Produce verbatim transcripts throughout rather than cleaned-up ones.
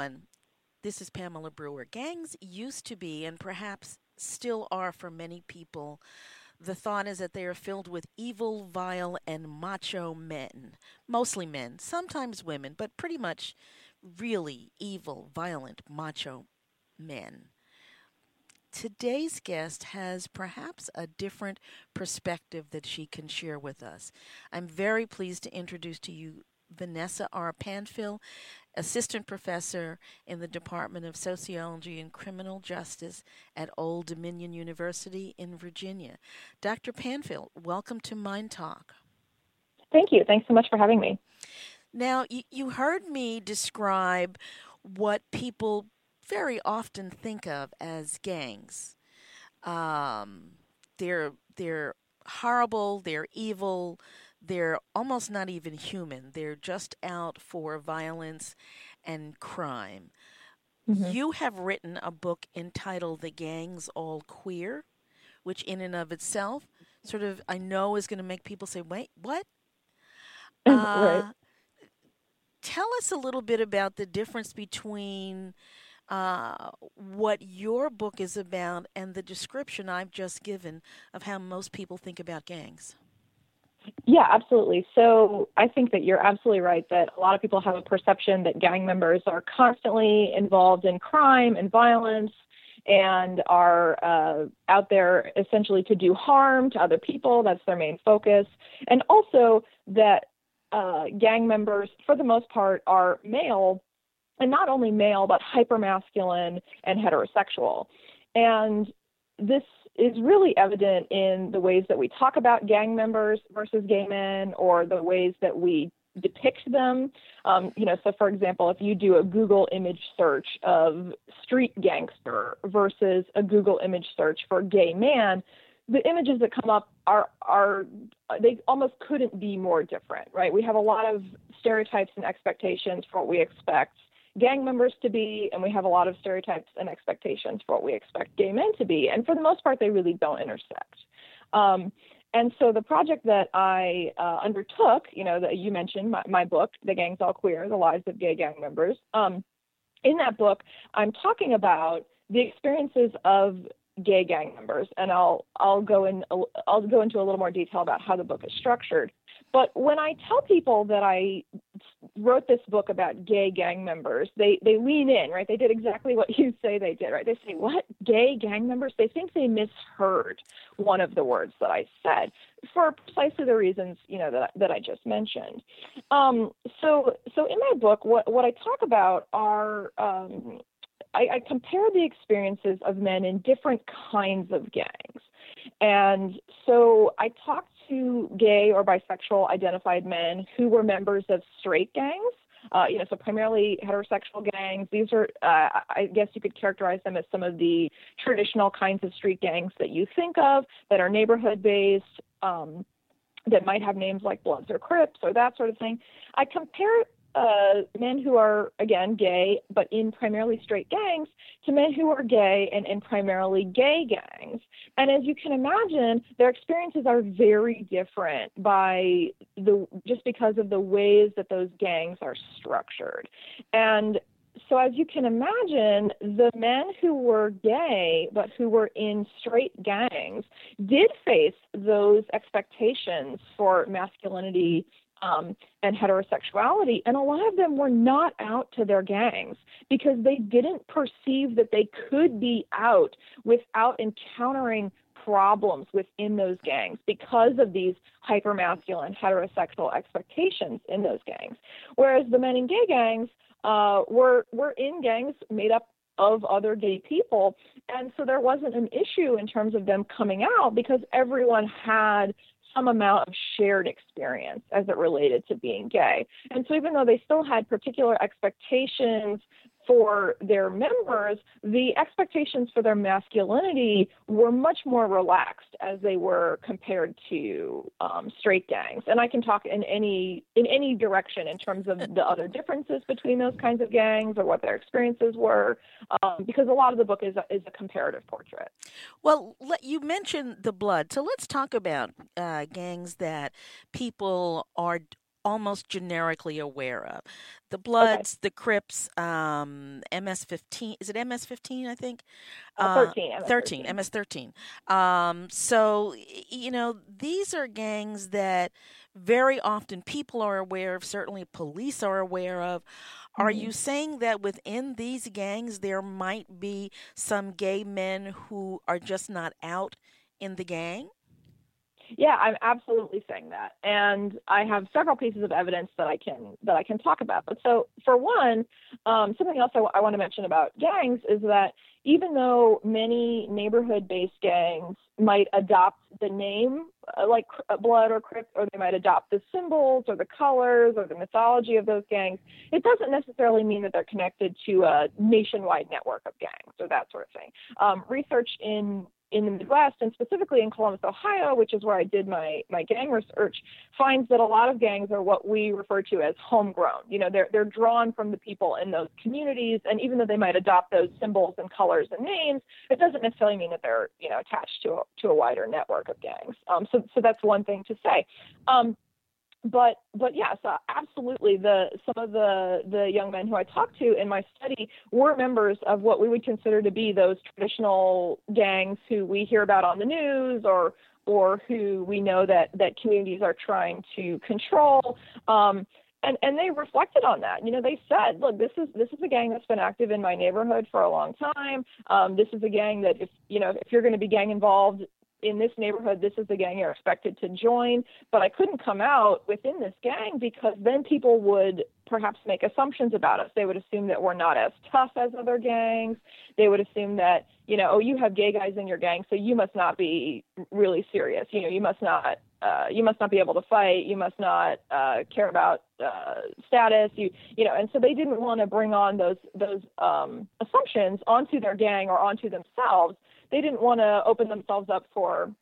everyone. This is Pamela Brewer. Gangs used to be, and perhaps still are for many people, the thought is that they are filled with evil, vile, and macho men. Mostly men, sometimes women, but pretty much really evil, violent, macho men. Today's guest has perhaps a different perspective that she can share with us. I'm very pleased to introduce to you Vanessa R. Panfil, assistant professor in the Department of Sociology and Criminal Justice at Old Dominion University in Virginia. Doctor Panfil, welcome to Mind Talk. Thank you. Thanks so much for having me. Now, you, you heard me describe what people very often think of as gangs. Um, they're they're horrible, they're evil, they're almost not even human. They're just out for violence and crime. Mm-hmm. You have written a book entitled The Gangs All Queer, which in and of itself sort of I know is going to make people say, wait, what? Right. Uh, tell us a little bit about the difference between uh, what your book is about and the description I've just given of how most people think about gangs. Yeah, absolutely. So I think that you're absolutely right that a lot of people have a perception that gang members are constantly involved in crime and violence and are uh, out there essentially to do harm to other people. That's their main focus. And also that uh, gang members, for the most part, are male, and not only male, but hypermasculine and heterosexual. And this is really evident in the ways that we talk about gang members versus gay men, or the ways that we depict them. Um, you know, so for example, if you do a Google image search of street gangster versus a Google image search for gay man, the images that come up are are they almost couldn't be more different, right? We have a lot of stereotypes and expectations for what we expect gang members to be, and we have a lot of stereotypes and expectations for what we expect gay men to be. And for the most part, they really don't intersect. Um, and so the project that I uh, undertook, you know, that you mentioned, my, my book, The Gangs All Queer, The Lives of Gay Gang Members, um, in that book, I'm talking about the experiences of gay gang members, and I'll I'll go in I'll go into a little more detail about how the book is structured. But when I tell people that I wrote this book about gay gang members, they they lean in, right? They did exactly what you say they did, right? They say, "What? Gay gang members?" They think they misheard one of the words that I said for precisely the reasons, you know, that that I just mentioned. Um, so so in my book, what what I talk about are um, I, I compare the experiences of men in different kinds of gangs. And so I talked to gay or bisexual identified men who were members of straight gangs. Uh, you know, so primarily heterosexual gangs. These are, uh, I guess you could characterize them as some of the traditional kinds of street gangs that you think of that are neighborhood-based, um, that might have names like Bloods or Crips or that sort of thing. I compare Uh, men who are, again, gay, but in primarily straight gangs, to men who are gay and in primarily gay gangs. And as you can imagine, their experiences are very different by the just because of the ways that those gangs are structured. And so as you can imagine, the men who were gay but who were in straight gangs did face those expectations for masculinity Um, and heterosexuality, and a lot of them were not out to their gangs because they didn't perceive that they could be out without encountering problems within those gangs because of these hypermasculine heterosexual expectations in those gangs. Whereas the men in gay gangs uh, were were in gangs made up of other gay people, and so there wasn't an issue in terms of them coming out because everyone had some amount of shared experience as it related to being gay. And so even though they still had particular expectations for their members, the expectations for their masculinity were much more relaxed as they were compared to um, straight gangs. And I can talk in any in any direction in terms of the other differences between those kinds of gangs or what their experiences were, um, because a lot of the book is a, is a comparative portrait. Well, let, you mentioned the blood, so let's talk about uh, gangs that people are almost generically aware of. The Okay. Bloods, the Crips, um, M S fifteen. Is it M S fifteen, I think? Uh, Uh, thirteen, M S thirteen, thirteen. M S thirteen. Um, so, y- you know, these are gangs that very often people are aware of, certainly police are aware of. Are Mm-hmm. you saying that within these gangs there might be some gay men who are just not out in the gang? Yeah, I'm absolutely saying that, and I have several pieces of evidence that I can that I can talk about. But so, for one, um, something else I, w- I want to mention about gangs is that even though many neighborhood-based gangs might adopt the name, uh, like uh, Blood or Crip, or they might adopt the symbols or the colors or the mythology of those gangs, it doesn't necessarily mean that they're connected to a nationwide network of gangs or that sort of thing. Um, research in in the Midwest, and specifically in Columbus, Ohio, which is where I did my, my gang research, finds that a lot of gangs are what we refer to as homegrown. You know, they're, they're drawn from the people in those communities, and even though they might adopt those symbols and colors and names, it doesn't necessarily mean that they're, you know, attached to a, to a wider network of gangs. Um, so, so that's one thing to say. Um, but but yes, uh, absolutely. The some of the the young men who I talked to in my study were members of what we would consider to be those traditional gangs who we hear about on the news, or or who we know that that communities are trying to control. Um, and, and they reflected on that. You know, they said, look, this is this is a gang that's been active in my neighborhood for a long time. Um, this is a gang that if you know if you're going to be gang involved in this neighborhood, this is the gang you're expected to join. But I couldn't come out within this gang because then people would perhaps make assumptions about us. They would assume that we're not as tough as other gangs. They would assume that, you know, oh, you have gay guys in your gang, so you must not be really serious. You know, you must not, uh, you must not be able to fight. You must not uh, care about uh, status. You, you know, and so they didn't want to bring on those those um, assumptions onto their gang or onto themselves. They didn't want to open themselves up for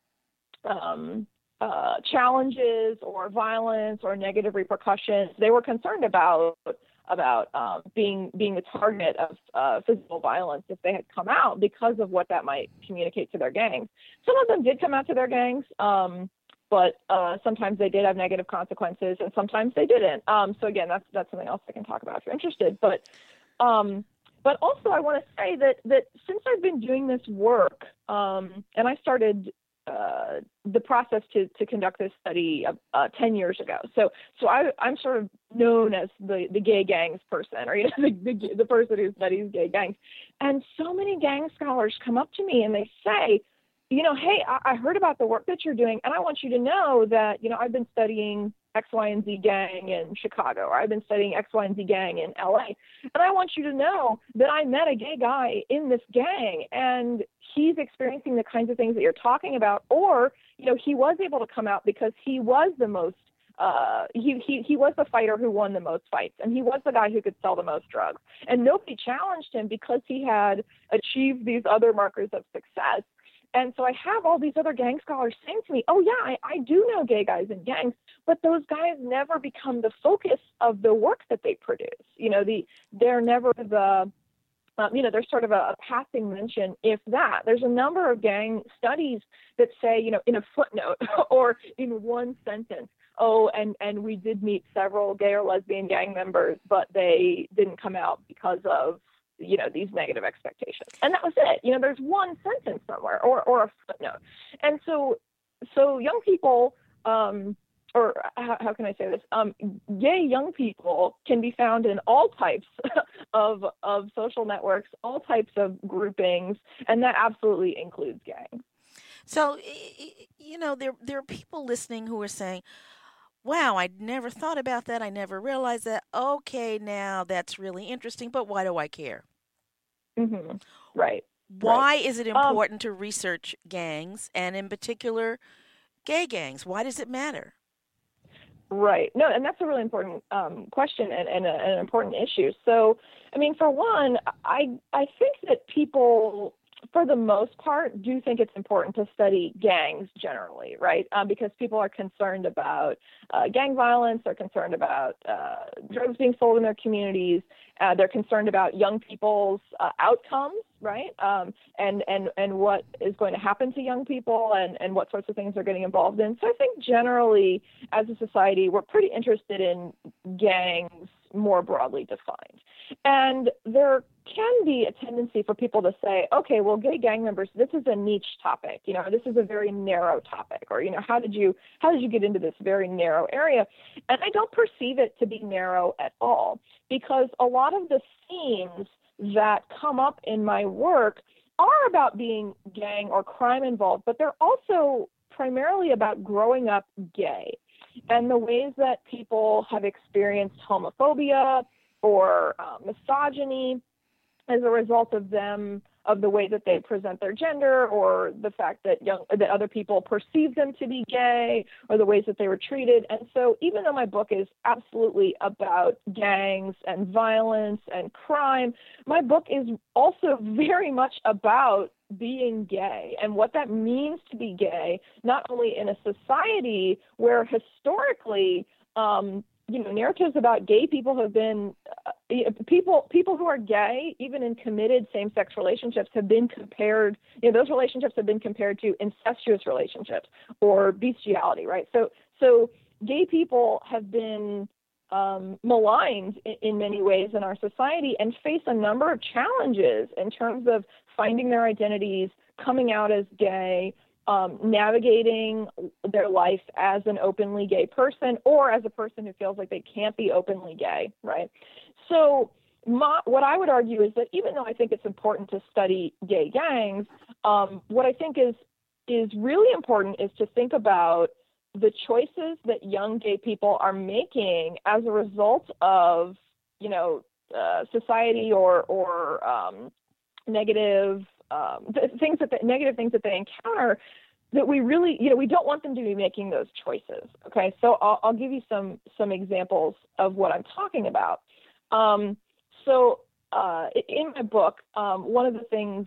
um, uh, challenges or violence or negative repercussions. They were concerned about about um, being being the target of uh, physical violence if they had come out because of what that might communicate to their gangs. Some of them did come out to their gangs, um, but uh, sometimes they did have negative consequences, and sometimes they didn't. Um, so again, that's that's something else I can talk about if you're interested. But um, But also, I want to say that that since I've been doing this work, um, and I started uh, the process to to conduct this study uh, uh, ten years ago. So so I, I'm sort of known as the, the gay gangs person, or you know, the, the the person who studies gay gangs. And so many gang scholars come up to me and they say, you know, hey, I, I heard about the work that you're doing, and I want you to know that, you know, I've been studying X, Y, and Z gang in Chicago, or I've been studying X, Y, and Z gang in L A. And I want you to know that I met a gay guy in this gang, and he's experiencing the kinds of things that you're talking about. Or, you know, he was able to come out because he was the most, uh, he, he, he was the fighter who won the most fights, and he was the guy who could sell the most drugs. And nobody challenged him because he had achieved these other markers of success. And so I have all these other gang scholars saying to me, oh, yeah, I, I do know gay guys in gangs, but those guys never become the focus of the work that they produce. You know, the they're never the, um, you know, there's sort of a, a passing mention, if that. There's a number of gang studies that say, you know, in a footnote or in one sentence, oh, and, and we did meet several gay or lesbian gang members, but they didn't come out because of, you know, these negative expectations. And that was it. You know, there's one sentence somewhere or, or a footnote. And so, so young people, um, or how, how can I say this? Um, gay young people can be found in all types of, of social networks, all types of groupings, and that absolutely includes gangs. So, you know, there there are people listening who are saying, wow, I never thought about that. I never realized that. Okay, now that's really interesting, but why do I care? Mm-hmm. Right, right. Why is it Um, important to research gangs, and in particular gay gangs? Why does it matter? Right. No, and that's a really important um, question and, and, a, and an important issue. So, I mean, for one, I I think that people for the most part, do think it's important to study gangs generally, right? Um, because people are concerned about uh, gang violence, they're concerned about uh, drugs being sold in their communities, uh, they're concerned about young people's uh, outcomes, right? Um, and, and, and what is going to happen to young people and, and what sorts of things they're getting involved in. So I think generally, as a society, we're pretty interested in gangs more broadly defined. And there can be a tendency for people to say, okay, well, gay gang members, this is a niche topic, you know, this is a very narrow topic, or, you know, how did you, how did you get into this very narrow area? And I don't perceive it to be narrow at all, because a lot of the themes that come up in my work are about being gang or crime involved, but they're also primarily about growing up gay and the ways that people have experienced homophobia or uh, misogyny as a result of them, of the way that they present their gender, or the fact that young that other people perceive them to be gay, or the ways that they were treated. And so even though my book is absolutely about gangs and violence and crime, my book is also very much about being gay and what that means to be gay, not only in a society where historically um, you know, narratives about gay people have been uh, people people who are gay, even in committed same-sex relationships, have been compared. You know, those relationships have been compared to incestuous relationships or bestiality, right? So, so gay people have been um, maligned in, in many ways in our society and face a number of challenges in terms of finding their identities, coming out as gay, Um, navigating their life as an openly gay person or as a person who feels like they can't be openly gay, right? So my, what I would argue is that even though I think it's important to study gay gangs, um, what I think is is really important is to think about the choices that young gay people are making as a result of, you know, uh, society or, or um, negative Um, th- things that the, negative things that they encounter, that we really, you know, we don't want them to be making those choices. Okay, so I'll, I'll give you some some examples of what I'm talking about. Um, so uh, in my book, um, one of the things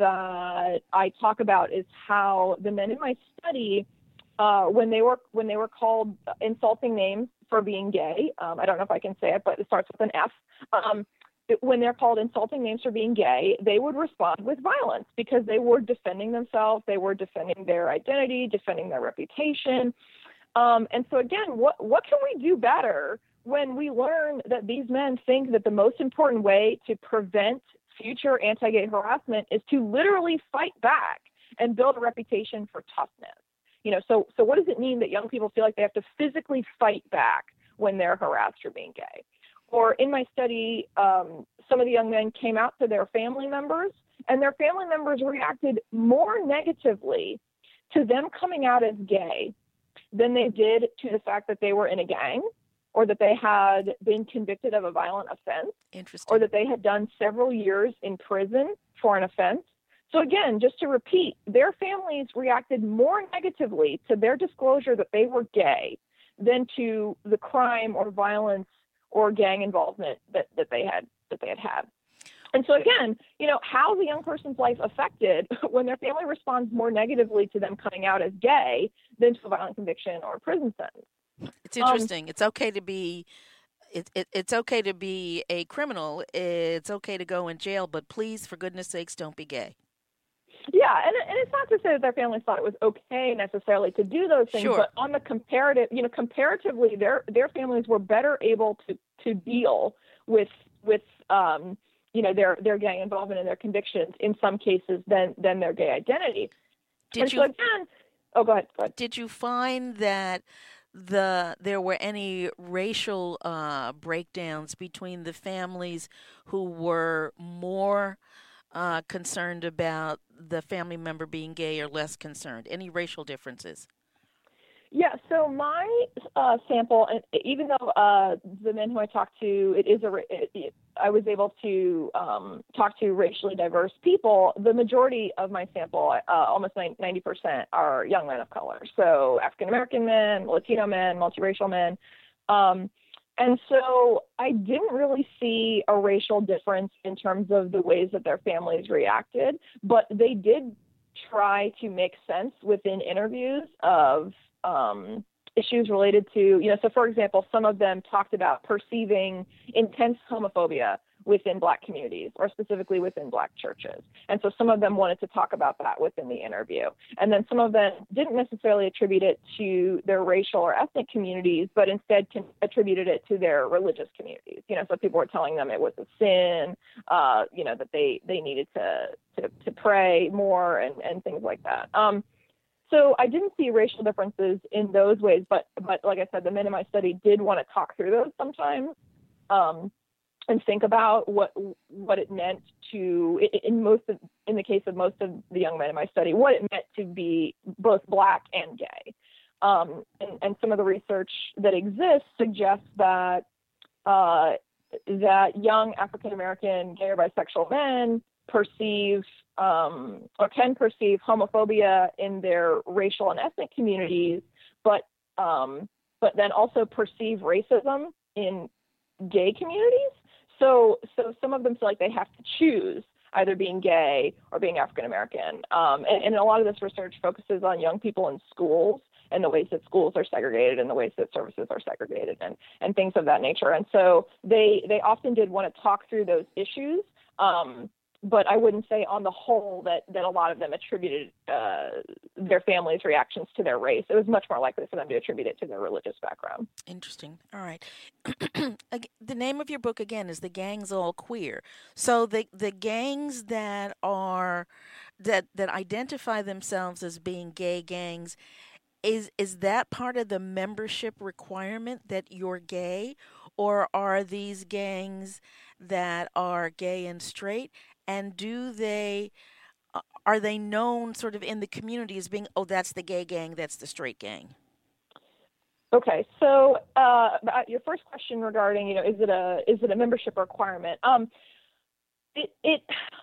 that I talk about is how the men in my study, uh, when they were when they were called insulting names for being gay, um, I don't know if I can say it, but it starts with an F. Um, when they're called insulting names for being gay, they would respond with violence because they were defending themselves, they were defending their identity, defending their reputation. Um, and so again, what, what can we do better when we learn that these men think that the most important way to prevent future anti-gay harassment is to literally fight back and build a reputation for toughness? You know, so, so what does it mean that young people feel like they have to physically fight back when they're harassed for being gay? Or in my study, um, some of the young men came out to their family members, and their family members reacted more negatively to them coming out as gay than they did to the fact that they were in a gang, or that they had been convicted of a violent offense, or that they had done several years in prison for an offense. So again, just to repeat, their families reacted more negatively to their disclosure that they were gay than to the crime or violence or gang involvement that, that they had that they had had. And so again, you know, how is a young person's life affected when their family responds more negatively to them coming out as gay than to a violent conviction or a prison sentence? It's interesting. Um, it's okay to be it, it, it's okay to be a criminal. It's okay to go in jail, but please, for goodness sakes, don't be gay. Yeah, and, and it's not to say that their families thought it was okay necessarily to do those things, sure. but on the comparative, you know, comparatively, their their families were better able to, to deal with with um, you know, their their gang involvement and their convictions in some cases than than their gay identity. Did and you? So again, oh, go ahead, go ahead. Did you find that the there were any racial uh, breakdowns between the families who were more Uh, concerned about the family member being gay or less concerned? Any racial differences? Yeah, so my uh, sample, and even though uh, the men who I talked to, it is a, it, it, I was able to um, talk to racially diverse people. The majority of my sample, uh, almost ninety percent, are young men of color. So African American men, Latino men, multiracial men. Um, And so I didn't really see a racial difference in terms of the ways that their families reacted, but they did try to make sense within interviews of um, issues related to, you know, so for example, some of them talked about perceiving intense homophobia within Black communities, or specifically within Black churches. And so some of them wanted to talk about that within the interview. And then some of them didn't necessarily attribute it to their racial or ethnic communities, but instead can, attributed it to their religious communities. You know, so people were telling them it was a sin, uh, you know, that they, they needed to, to, to pray more and, and things like that. Um, so I didn't see racial differences in those ways, but, but like I said, the men in my study did want to talk through those sometimes. Um, and think about what what it meant to, in most of, in the case of most of the young men in my study, what it meant to be both Black and gay. Um, and, and some of the research that exists suggests that uh, that young African American gay or bisexual men perceive um, or can perceive homophobia in their racial and ethnic communities, but um, but then also perceive racism in gay communities. So, so some of them feel like they have to choose either being gay or being African American. Um, and, and a lot of this research focuses on young people in schools and the ways that schools are segregated and the ways that services are segregated and, and things of that nature. And so they, they often did want to talk through those issues. Um, but I wouldn't say on the whole that, that a lot of them attributed uh, their families' reactions to their race. It was much more likely for them to attribute it to their religious background. Interesting. All right. The name of your book, again, is The Gangs All Queer. So the the gangs that are that that identify themselves as being gay gangs, is is that part of the membership requirement that you're gay, or are these gangs that are gay and straight? And do they uh, are they known sort of in the community as being, oh, that's the gay gang, that's the straight gang? Okay, so uh, your first question regarding, you know, is it a is it a membership requirement? Um, it, it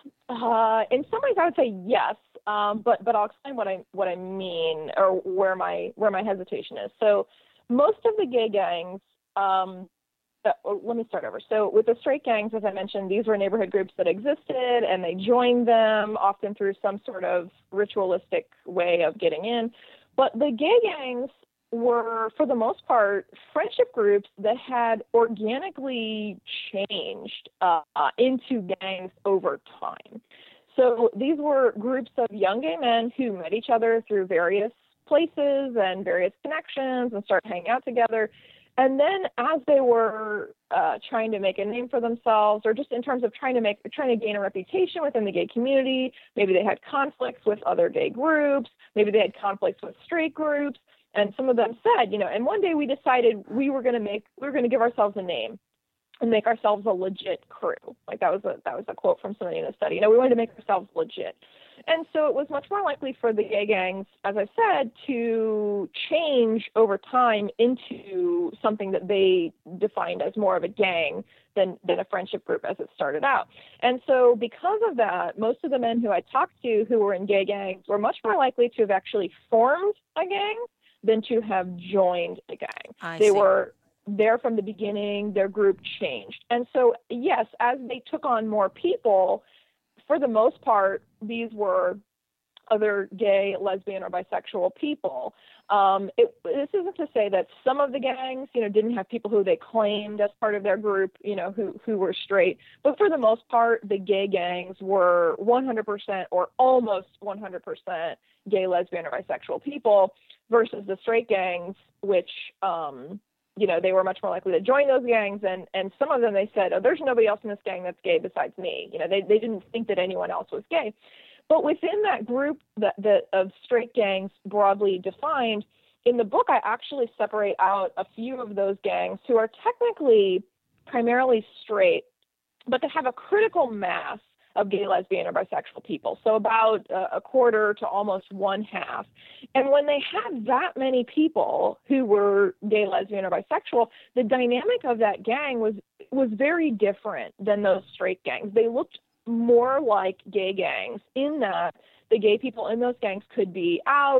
uh, in some ways I would say yes, um, but but I'll explain what I what I mean or where my where my hesitation is. So most of the gay gangs. Um, Uh, let me start over. So with the straight gangs, as I mentioned, these were neighborhood groups that existed, and they joined them often through some sort of ritualistic way of getting in. But the gay gangs were, for the most part, friendship groups that had organically changed uh, uh, into gangs over time. So these were groups of young gay men who met each other through various places and various connections and started hanging out together. And then as they were uh, trying to make a name for themselves, or just in terms of trying to make, trying to gain a reputation within the gay community, maybe they had conflicts with other gay groups, maybe they had conflicts with straight groups. And some of them said, you know, and one day we decided we were going to make, we were going to give ourselves a name and make ourselves a legit crew. Like that was a, that was a quote from somebody in the study. You know, we wanted to make ourselves legit. And so it was much more likely for the gay gangs, as I said, to change over time into something that they defined as more of a gang than, than a friendship group as it started out. And so because of that, most of the men who I talked to who were in gay gangs were much more likely to have actually formed a gang than to have joined a gang. I they see. were there from the beginning, their group changed. And so, yes, as they took on more people, for the most part, these were other gay, lesbian, or bisexual people. Um, it, this isn't to say that some of the gangs, you know, didn't have people who they claimed as part of their group, you know, who, who were straight. But for the most part, the gay gangs were one hundred percent or almost one hundred percent gay, lesbian, or bisexual people versus the straight gangs, which, um, you know, they were much more likely to join those gangs. And, and some of them, they said, oh, there's nobody else in this gang that's gay besides me. You know, they, they didn't think that anyone else was gay. But within that group that, that of straight gangs broadly defined, in the book, I actually separate out a few of those gangs who are technically primarily straight, but that have a critical mass of gay, lesbian, or bisexual people. So about uh, a quarter to almost one half. And when they had that many people who were gay, lesbian, or bisexual, the dynamic of that gang was was very different than those straight gangs. They looked more like gay gangs in that the gay people in those gangs could be out,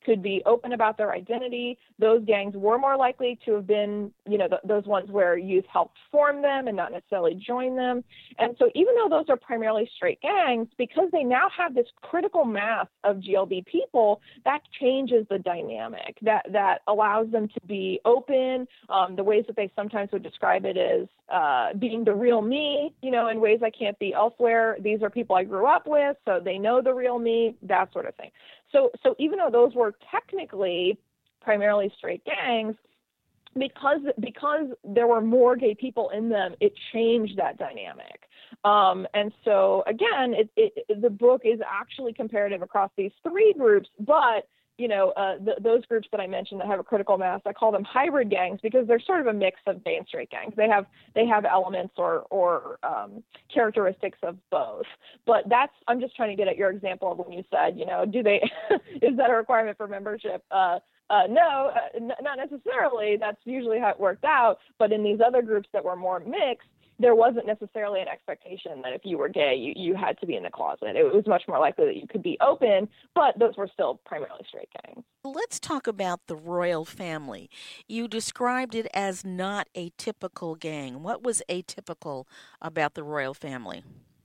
could be open about their identity. Those gangs were more likely to have been, you know, th- those ones where youth helped form them and not necessarily join them. And so even though those are primarily straight gangs, because they now have this critical mass of G L B people, that changes the dynamic. That that allows them to be open. Um, the ways that they sometimes would describe it is uh, being the real me, you know, in ways I can't be elsewhere. These are people I grew up with, so they know the real me, that sort of thing. So, so even though those were technically primarily straight gangs, because because there were more gay people in them, it changed that dynamic. Um, and so again, it, it, the book is actually comparative across these three groups, but you know, uh, th- those groups that I mentioned that have a critical mass, I call them hybrid gangs because they're sort of a mix of gay and straight gangs. They have they have elements or or um, characteristics of both. But that's I'm just trying to get at your example of when you said, you know, do they is that a requirement for membership? Uh, uh, no, uh, n- not necessarily. That's usually how it worked out. But in these other groups that were more mixed, there wasn't necessarily an expectation that if you were gay, you, you had to be in the closet. It was much more likely that you could be open, but those were still primarily straight gangs. Let's talk about the royal family. You described it as not a typical gang. What was atypical about the royal family?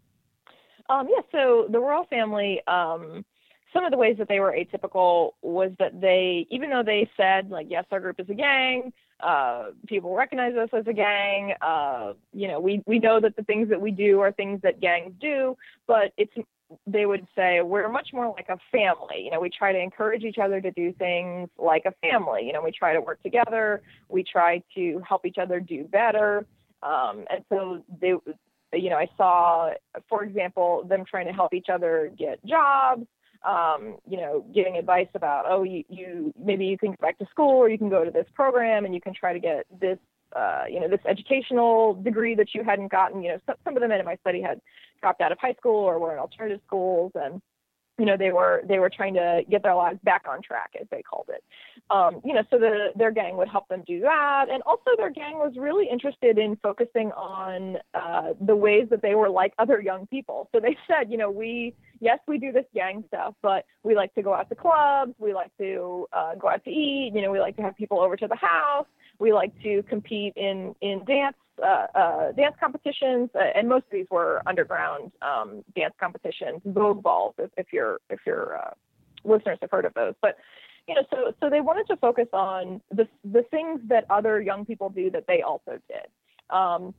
Um, yeah, so the royal family, um, some of the ways that they were atypical was that they, even though they said, like, yes, our group is a gang, uh, people recognize us as a gang, uh, you know, we, we know that the things that we do are things that gangs do, but it's, they would say we're much more like a family. You know, we try to encourage each other to do things like a family. You know, we try to work together. We try to help each other do better. Um, and so they, you know, I saw, for example, them trying to help each other get jobs. Um, you know, giving advice about, oh, you, you maybe you can go back to school or you can go to this program and you can try to get this, uh, you know, this educational degree that you hadn't gotten. You know, some, some of the men in my study had dropped out of high school or were in alternative schools, and you know, they were they were trying to get their lives back on track, as they called it. Um, you know, so the, their gang would help them do that, and also their gang was really interested in focusing on uh, the ways that they were like other young people. So they said, you know, we yes, we do this gang stuff, but we like to go out to clubs, we like to uh, go out to eat. You know, we like to have people over to the house. We like to compete in in dance uh, uh, dance competitions, uh, and most of these were underground um, dance competitions, Vogue balls, if, if your if your uh, listeners have heard of those. But you know, so so they wanted to focus on the the things that other young people do that they also did. Um,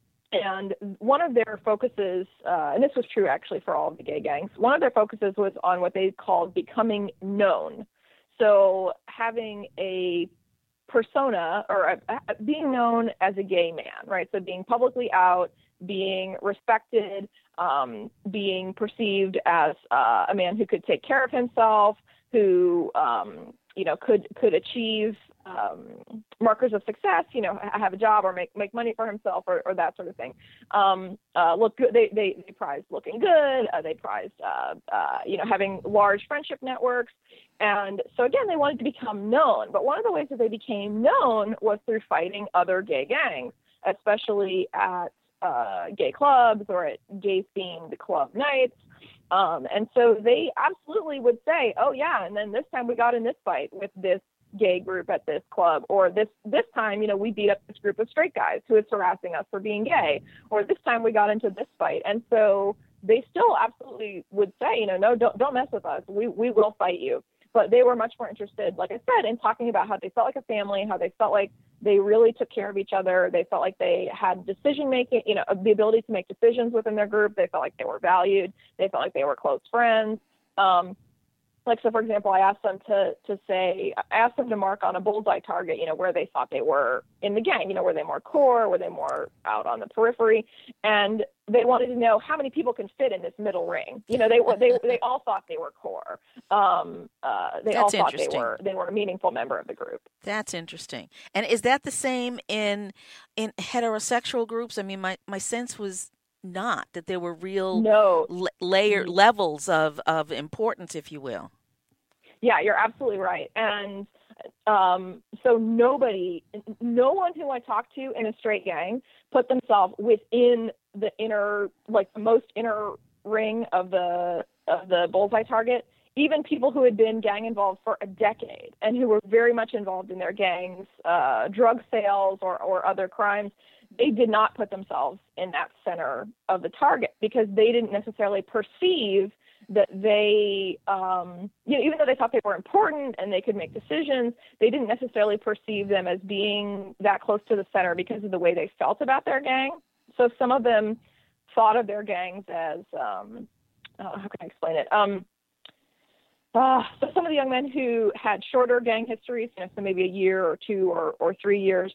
and one of their focuses, uh, and this was true actually for all of the gay gangs, one of their focuses was on what they called becoming known. So having a persona or uh, being known as a gay man, right? So being publicly out, being respected, um, being perceived as uh, a man who could take care of himself, who, um, you know, could could achieve um, markers of success, you know, have a job or make, make money for himself or, or that sort of thing. Um, uh, look good. They, they, they prized looking good. Uh, they prized, uh, uh, you know, having large friendship networks. And so again, they wanted to become known. But one of the ways that they became known was through fighting other gay gangs, especially at uh, gay clubs or at gay-themed club nights. Um, and so they absolutely would say, oh, yeah, and then this time we got in this fight with this gay group at this club, or this this time, you know, we beat up this group of straight guys who is harassing us for being gay, or this time we got into this fight. And so they still absolutely would say, you know, no, don't don't mess with us. We we will fight you. But they were much more interested, like I said, in talking about how they felt like a family, how they felt like they really took care of each other. They felt like they had decision making, you know, the ability to make decisions within their group. They felt like they were valued. They felt like they were close friends. Um, Like, so for example, I asked them to, to say, I asked them to mark on a bullseye target, you know, where they thought they were in the gang, you know, were they more core, were they more out on the periphery? And they wanted to know how many people can fit in this middle ring. You know, they were, they, they all thought they were core. Um, uh, they That's all thought they interesting. were, they were a meaningful member of the group. That's interesting. And is that the same in, in heterosexual groups? I mean, my, my sense was not that there were real No. l- layer levels of, of importance, if you will. Yeah, you're absolutely right. And um, so nobody, no one who I talked to in a straight gang put themselves within the inner, like the most inner ring of the of the bullseye target even people who had been gang involved for a decade and who were very much involved in their gangs, uh, drug sales or, or other crimes, they did not put themselves in that center of the target because they didn't necessarily perceive that they, um, you know, even though they thought they were important and they could make decisions, they didn't necessarily perceive them as being that close to the center because of the way they felt about their gang. So some of them thought of their gangs as, um, oh, how can I explain it? Um, uh, so some of the young men who had shorter gang histories, you know, so maybe a year or two or, or three years,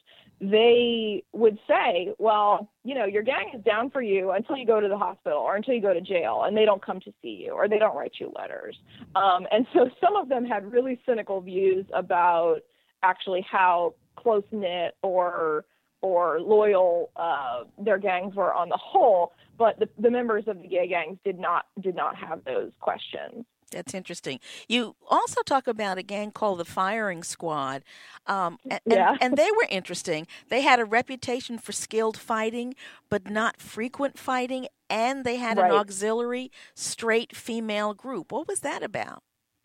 they would say, well, you know, your gang is down for you until you go to the hospital or until you go to jail and they don't come to see you or they don't write you letters. Um, and so some of them had really cynical views about actually how close-knit or or loyal uh, their gangs were on the whole, but the, the members of the gay gangs did not did not have those questions. That's interesting. You also talk about a gang called the Firing Squad, um, and, yeah. and, and they were interesting. They had a reputation for skilled fighting, but not frequent fighting, and they had right. an auxiliary straight female group. What was that about?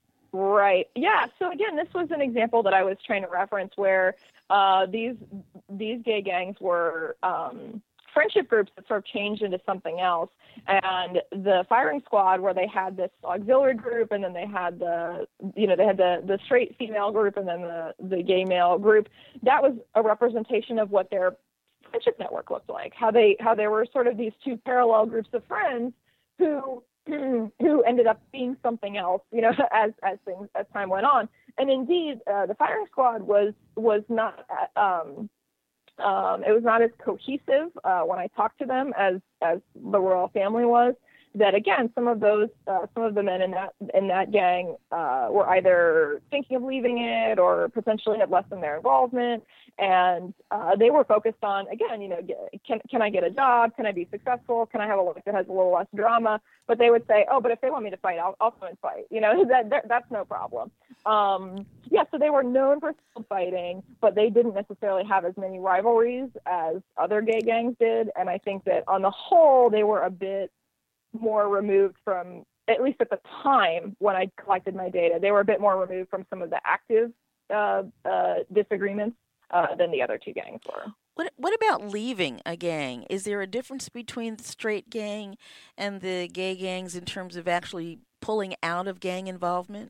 Right. Yeah. So again, this was an example that I was trying to reference where uh, these these gay gangs were um, friendship groups that sort of changed into something else. And the Firing Squad, where they had this auxiliary group, and then they had the, you know, they had the, the straight female group, and then the, the gay male group. That was a representation of what their friendship network looked like. How they how there were sort of these two parallel groups of friends who who ended up being something else, you know, as as things as time went on. And indeed, uh, the Firing Squad was was not. Um, Um, it was not as cohesive uh, when I talked to them as as the Royal Family was. That again, some of those, uh, some of the men in that in that gang uh, were either thinking of leaving it or potentially had lessened their involvement, and uh, they were focused on again, you know, can can I get a job? Can I be successful? Can I have a life that has a little less drama? But they would say, oh, but if they want me to fight, I'll I'll come and fight. You know, that, that that's no problem. Um, yeah, so they were known for fighting, but they didn't necessarily have as many rivalries as other gay gangs did, and I think that on the whole, they were a bit more removed from, at least at the time when I collected my data, they were a bit more removed from some of the active uh, uh, disagreements uh, than the other two gangs were. What What about leaving a gang? Is there a difference between the straight gang and the gay gangs in terms of actually pulling out of gang involvement?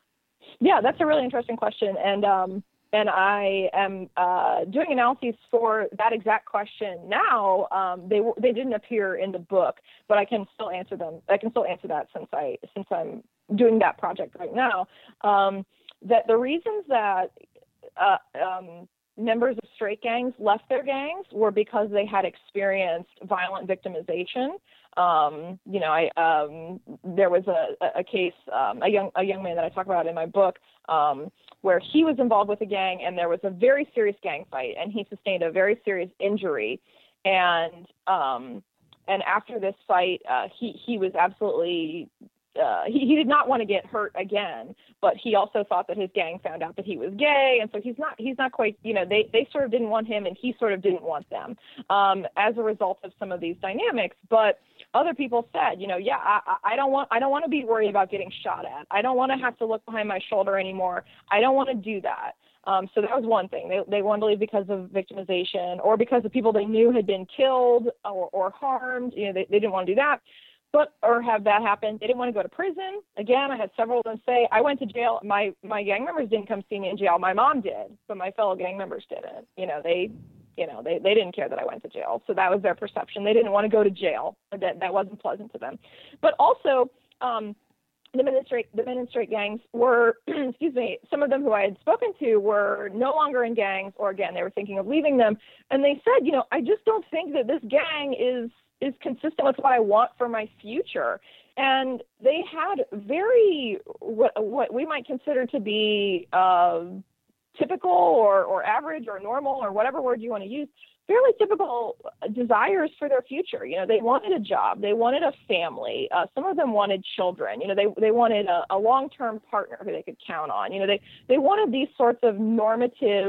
Yeah, that's a really interesting question, and um, and I am uh, doing analyses for that exact question now. Um, they they didn't appear in the book, but I can still answer them. I can still answer that since I since I'm doing that project right now. Um, that the reasons that uh, um, members of straight gangs left their gangs were because they had experienced violent victimization. Um, you know, I um, there was a, a case, um, a young a young man that I talk about in my book, um, where he was involved with a gang, and there was a very serious gang fight, and he sustained a very serious injury, and um, and after this fight, uh, he he was absolutely. Uh, he, he did not want to get hurt again, but he also thought that his gang found out that he was gay, and so he's not he's not quite, you know, they, they sort of didn't want him, and he sort of didn't want them um, as a result of some of these dynamics. But other people said, you know, yeah, I, I don't want I don't want to be worried about getting shot at. I don't want to have to look behind my shoulder anymore. I don't want to do that. Um, so that was one thing. They they wanted to leave because of victimization or because the people they knew had been killed or, or harmed. You know, they, they didn't want to do that. But or have that happen. They didn't want to go to prison. Again, I had several of them say, I went to jail. My my gang members didn't come see me in jail. My mom did, but my fellow gang members didn't. You know, they you know, they, they didn't care that I went to jail. So that was their perception. They didn't want to go to jail. That that wasn't pleasant to them. But also, um, the men in straight the men in straight gangs were, excuse me, some of them who I had spoken to were no longer in gangs, or again, they were thinking of leaving them. And they said, you know, I just don't think that this gang is is consistent with what I want for my future. And they had very, what, what we might consider to be uh, typical or, or average or normal or whatever word you want to use, fairly typical desires for their future. You know, they wanted a job, they wanted a family. Uh, some of them wanted children. You know, they they wanted a, a long-term partner who they could count on. You know, they they wanted these sorts of normative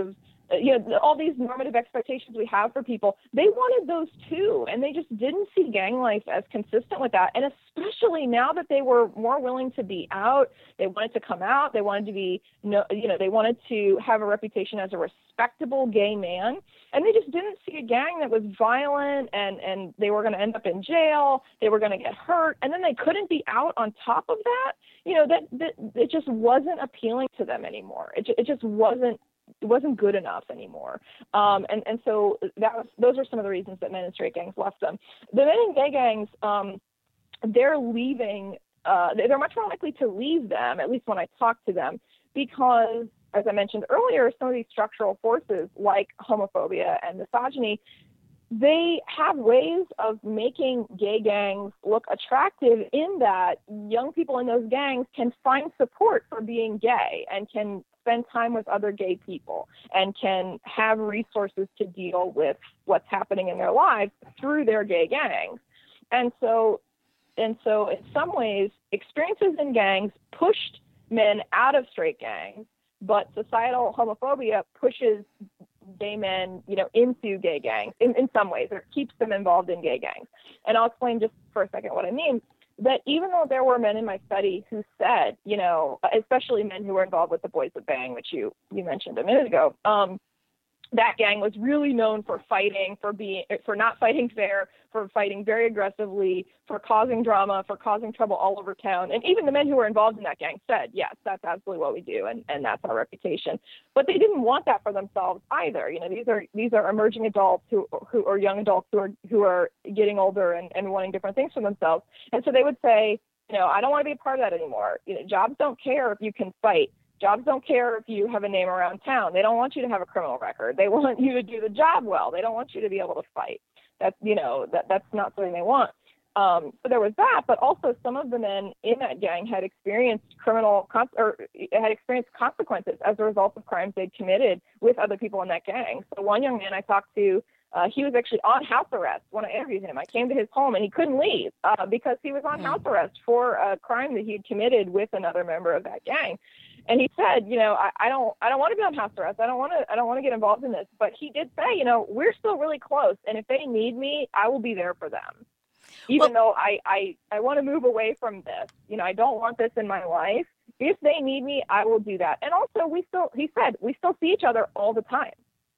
you know, all these normative expectations we have for people, they wanted those too. And they just didn't see gang life as consistent with that. And especially now that they were more willing to be out, they wanted to come out, they wanted to be, you know, they wanted to have a reputation as a respectable gay man. And they just didn't see a gang that was violent and, and they were going to end up in jail, they were going to get hurt, and then they couldn't be out on top of that. You know, that, that it just wasn't appealing to them anymore. It, it just wasn't it wasn't good enough anymore. Um, and, and so that was, those are some of the reasons that men in straight gangs left them. The men in gay gangs, um, they're leaving, uh, they're much more likely to leave them, at least when I talk to them, because, as I mentioned earlier, some of these structural forces like homophobia and misogyny, they have ways of making gay gangs look attractive in that young people in those gangs can find support for being gay and can spend time with other gay people and can have resources to deal with what's happening in their lives through their gay gangs. And so, and so in some ways, experiences in gangs pushed men out of straight gangs, but societal homophobia pushes gay men, you know, into gay gangs in, in some ways, or keeps them involved in gay gangs. And I'll explain just for a second what I mean. That even though there were men in my study who said, you know, especially men who were involved with the Boys of Bang, which you, you mentioned a minute ago, um, that gang was really known for fighting, for being, for not fighting fair, for fighting very aggressively, for causing drama, for causing trouble all over town. And even the men who were involved in that gang said, yes, that's absolutely what we do, and, and that's our reputation. But they didn't want that for themselves either. You know, these are these are emerging adults who who or young adults who are who are getting older and, and wanting different things for themselves. And so they would say, you know, I don't want to be a part of that anymore. You know, jobs don't care if you can fight. Jobs don't care if you have a name around town. They don't want you to have a criminal record. They want you to do the job well. They don't want you to be able to fight. That's, you know, that that's not something they want. Um, so there was that, but also some of the men in that gang had experienced criminal con- or had experienced consequences as a result of crimes they'd committed with other people in that gang. So one young man I talked to, uh, he was actually on house arrest when I interviewed him. I came to his home and he couldn't leave uh, because he was on mm-hmm. house arrest for a crime that he had committed with another member of that gang. And he said, you know, I, I don't, I don't want to be on house arrest. I don't want to, I don't want to get involved in this. But he did say, you know, we're still really close, and if they need me, I will be there for them. Even well, though I, I, I want to move away from this, you know, I don't want this in my life. If they need me, I will do that. And also, we still, he said, we still see each other all the time.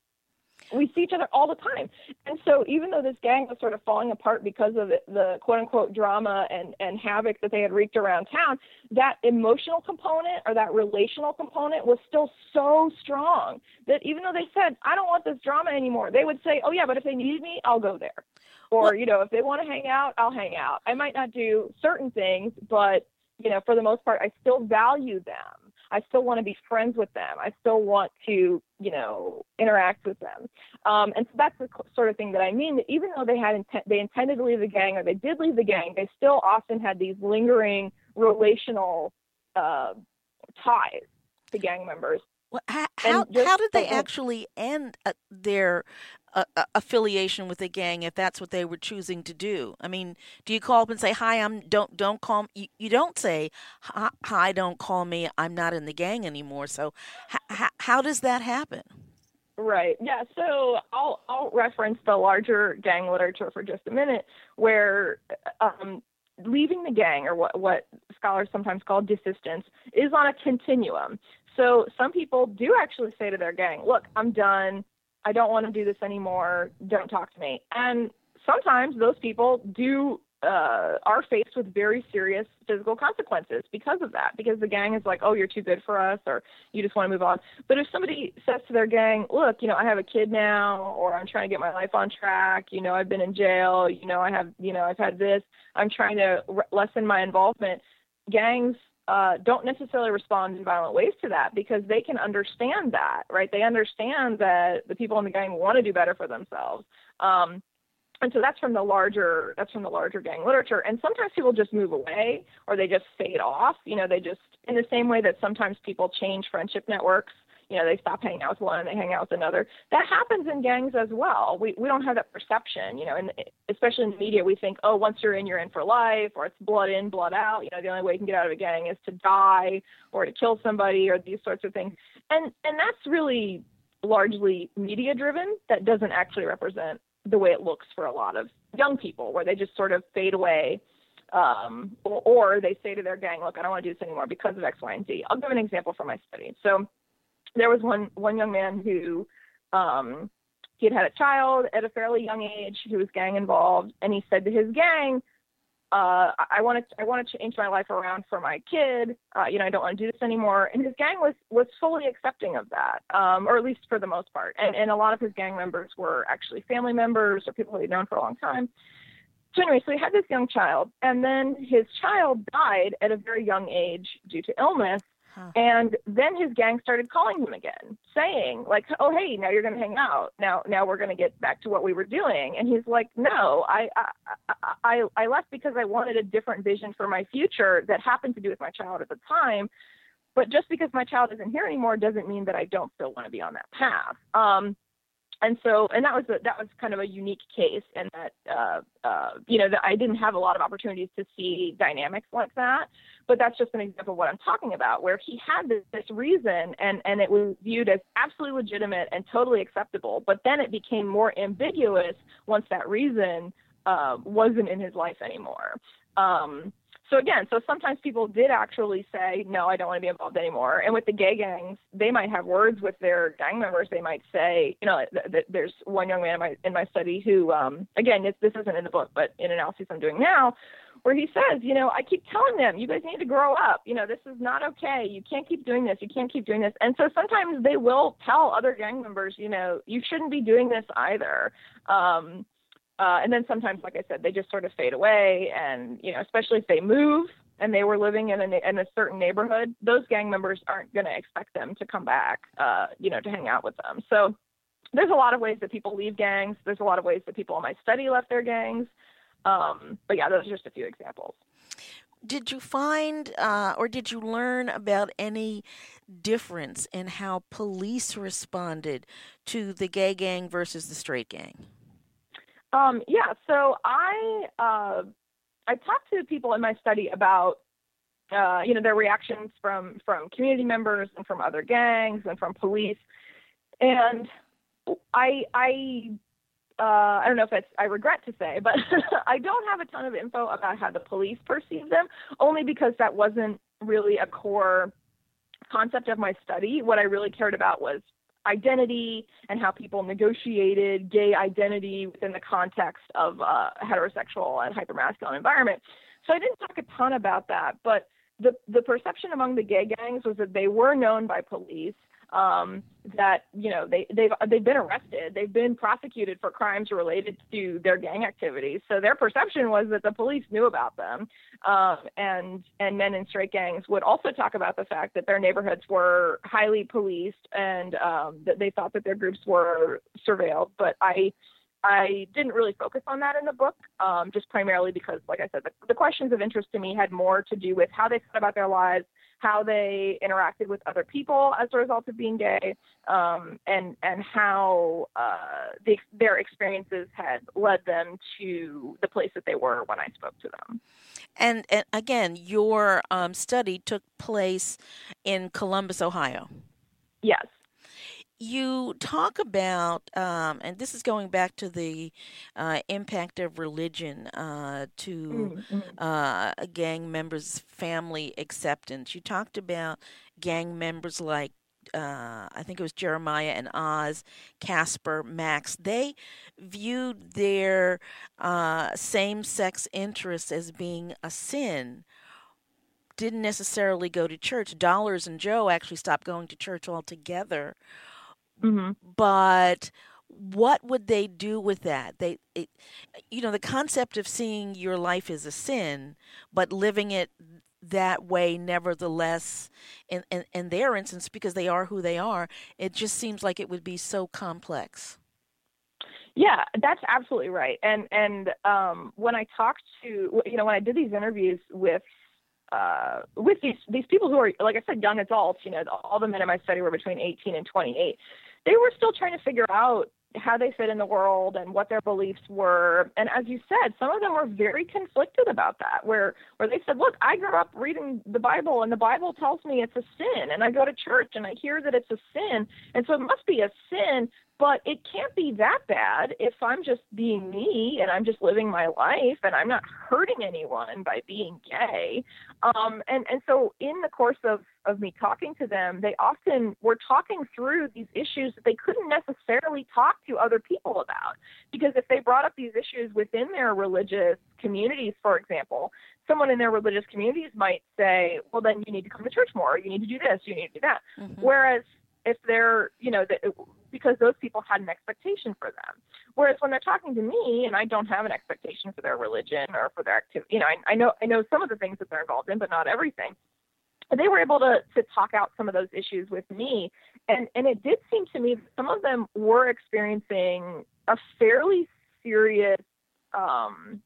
We see each other all the time. And so even though this gang was sort of falling apart because of the, the quote-unquote drama and, and havoc that they had wreaked around town, that emotional component or that relational component was still so strong that even though they said, I don't want this drama anymore, they would say, oh, yeah, but if they need me, I'll go there. Or, well, you know, if they want to hang out, I'll hang out. I might not do certain things, but, you know, for the most part, I still value them. I still want to be friends with them. I still want to, you know, interact with them. Um, and so that's the sort of thing that I mean, that even though they had intent, they intended to leave the gang, or they did leave the gang, they still often had these lingering relational uh, ties to gang members. Well, how how, how did they actually end uh, their uh, uh, affiliation with the gang if that's what they were choosing to do? I mean, do you call up and say, "Hi, I'm don't don't call me"? You, you don't say, "Hi, don't call me. I'm not in the gang anymore." So, h- how does that happen? Right. Yeah. So I'll I'll reference the larger gang literature for just a minute, where um, leaving the gang, or what what scholars sometimes call desistance, is on a continuum. So some people do actually say to their gang, look, I'm done. I don't want to do this anymore. Don't talk to me. And sometimes those people do uh, are faced with very serious physical consequences because of that, because the gang is like, oh, you're too good for us, or you just want to move on. But if somebody says to their gang, look, you know, I have a kid now, or I'm trying to get my life on track, you know, I've been in jail, you know, I have, you know, I've had this, I'm trying to re- lessen my involvement, gangs Uh, don't necessarily respond in violent ways to that because they can understand that, right? They understand that the people in the gang want to do better for themselves. Um, and so that's from the larger, that's from the larger gang literature. And sometimes people just move away, or they just fade off. You know, they just, in the same way that sometimes people change friendship networks, you know, they stop hanging out with one and they hang out with another. That happens in gangs as well. We we don't have that perception, you know, and especially in the media, we think, oh, once you're in, you're in for life, or it's blood in, blood out. You know, the only way you can get out of a gang is to die or to kill somebody or these sorts of things. And and that's really largely media driven that doesn't actually represent the way it looks for a lot of young people, where they just sort of fade away. Um, or, or they say to their gang, look, I don't want to do this anymore because of X, Y, and Z. I'll give an example from my study. So there was one, one young man who, um, he had had a child at a fairly young age who was gang involved. And he said to his gang, uh, I want to, I want to change my life around for my kid. Uh, you know, I don't want to do this anymore. And his gang was, was fully accepting of that. Um, or at least for the most part. And, and a lot of his gang members were actually family members or people he'd known for a long time. So anyway, so he had this young child, and then his child died at a very young age due to illness. Huh. And then his gang started calling him again, saying like, oh, hey, now you're going to hang out. Now, now we're going to get back to what we were doing. And he's like, no, I, I, I, I left because I wanted a different vision for my future that happened to do with my child at the time. But just because my child isn't here anymore doesn't mean that I don't still want to be on that path. Um, And so, and that was a, that was kind of a unique case, in that uh, uh, you know that I didn't have a lot of opportunities to see dynamics like that. But that's just an example of what I'm talking about, where he had this, this reason, and and it was viewed as absolutely legitimate and totally acceptable. But then it became more ambiguous once that reason uh, wasn't in his life anymore. Um, So again, so sometimes people did actually say, no, I don't want to be involved anymore. And with the gay gangs, they might have words with their gang members. They might say, you know, th- th- there's one young man in my, in my study who, um, again, this, this isn't in the book, but in analysis I'm doing now, where he says, you know, I keep telling them, you guys need to grow up. You know, this is not okay. You can't keep doing this. You can't keep doing this. And so sometimes they will tell other gang members, you know, you shouldn't be doing this either. Um, Uh, and then sometimes, like I said, they just sort of fade away. And, you know, especially if they move and they were living in a, in a certain neighborhood, those gang members aren't going to expect them to come back, uh, you know, to hang out with them. So there's a lot of ways that people leave gangs. There's a lot of ways that people in my study left their gangs. Um, but yeah, those are just a few examples. Did you find uh, or did you learn about any difference in how police responded to the gay gang versus the straight gang? Um, yeah, so I uh, I talked to people in my study about uh, you know their reactions from from community members and from other gangs and from police, and I I uh, I don't know if it's I regret to say, but I don't have a ton of info about how the police perceive them, only because that wasn't really a core concept of my study. What I really cared about was identity and how people negotiated gay identity within the context of a heterosexual and hypermasculine environment. So I didn't talk a ton about that, but the, the perception among the gay gangs was that they were known by police, um, that, you know, they, they've, they've been arrested, they've been prosecuted for crimes related to their gang activities. So their perception was that the police knew about them. Um, and, and men in straight gangs would also talk about the fact that their neighborhoods were highly policed, and um, that they thought that their groups were surveilled. But I, I didn't really focus on that in the book, um, just primarily because, like I said, the, the questions of interest to me had more to do with how they thought about their lives, how they interacted with other people as a result of being gay, um, and and how uh, the, their experiences had led them to the place that they were when I spoke to them. And, and again, your um, study took place in Columbus, Ohio. Yes. You talk about, um, and this is going back to the uh, impact of religion uh, to Mm-hmm. uh, gang members' family acceptance. You talked about gang members like, uh, I think it was Jeremiah and Oz, Casper, Max. They viewed their uh, same-sex interests as being a sin. Didn't necessarily go to church. Dollars and Joe actually stopped going to church altogether. Mm-hmm. But what would they do with that? They, it, you know, the concept of seeing your life as a sin, but living it that way, nevertheless, in, in, in their instance, because they are who they are, it just seems like it would be so complex. Yeah, that's absolutely right. And and um, when I talked to, you know, when I did these interviews with uh, with these these people who are, like I said, young adults, you know, all the men in my study were between eighteen and twenty-eight. They were still trying to figure out how they fit in the world and what their beliefs were. And as you said, some of them were very conflicted about that, where, where they said, look, I grew up reading the Bible, and the Bible tells me it's a sin, and I go to church and I hear that it's a sin, and so it must be a sin, but it can't be that bad if I'm just being me and I'm just living my life and I'm not hurting anyone by being gay. Um, and, and so in the course of, of me talking to them, they often were talking through these issues that they couldn't necessarily talk to other people about. Because if they brought up these issues within their religious communities, for example, someone in their religious communities might say, well, then you need to come to church more, or you need to do this, you need to do that. Mm-hmm. Whereas if they're, you know, the, because those people had an expectation for them. Whereas when they're talking to me and I don't have an expectation for their religion or for their activity, you know, I, I know I know some of the things that they're involved in, but not everything. And they were able to to talk out some of those issues with me. And, and it did seem to me that some of them were experiencing a fairly serious, um,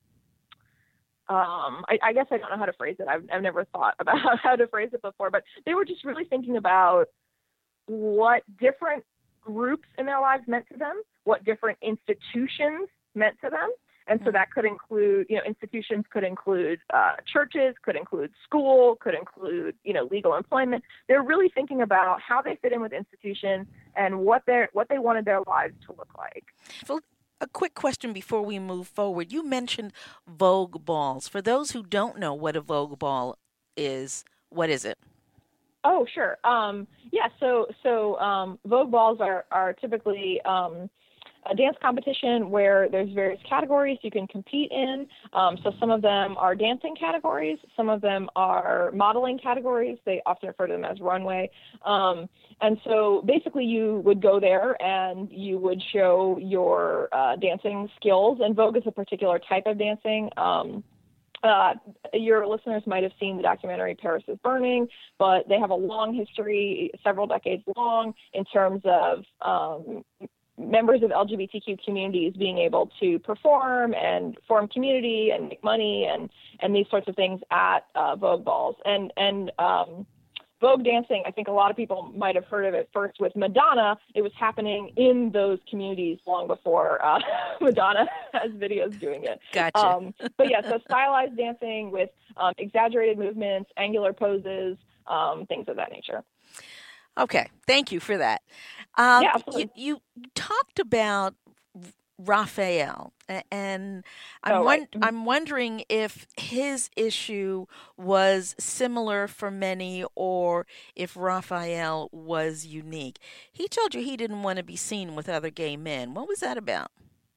um, I, I guess I don't know how to phrase it. I've, I've never thought about how to phrase it before, but they were just really thinking about what different groups in their lives meant to them, what different institutions meant to them. And so that could include, you know, institutions could include uh, churches, could include school, could include, you know, legal employment. They're really thinking about how they fit in with institutions and what they what they wanted their lives to look like. So a quick question before we move forward. You mentioned Vogue balls. For those who don't know what a Vogue ball is, what is it? Oh, sure. Um, yeah, so so um, Vogue balls are, are typically um, a dance competition where there's various categories you can compete in. Um, so some of them are dancing categories. Some of them are modeling categories. They often refer to them as runway. Um, and so basically you would go there and you would show your uh, dancing skills. And Vogue is a particular type of dancing. Um, Uh, your listeners might have seen the documentary Paris is Burning, but they have a long history, several decades long, in terms of um, members of L G B T Q communities being able to perform and form community and make money and, and these sorts of things at uh, Vogue balls. And, and um, Vogue dancing, I think a lot of people might have heard of it first with Madonna. It was happening in those communities long before uh, Madonna has videos doing it. Gotcha. Um, but yeah, so stylized dancing with um, exaggerated movements, angular poses, um, things of that nature. Okay, thank you for that. Um, yeah, absolutely. You, you talked about Raphael, and I'm oh, right. won- I'm wondering if his issue was similar for many, or if Raphael was unique. He told you he didn't want to be seen with other gay men. What was that about?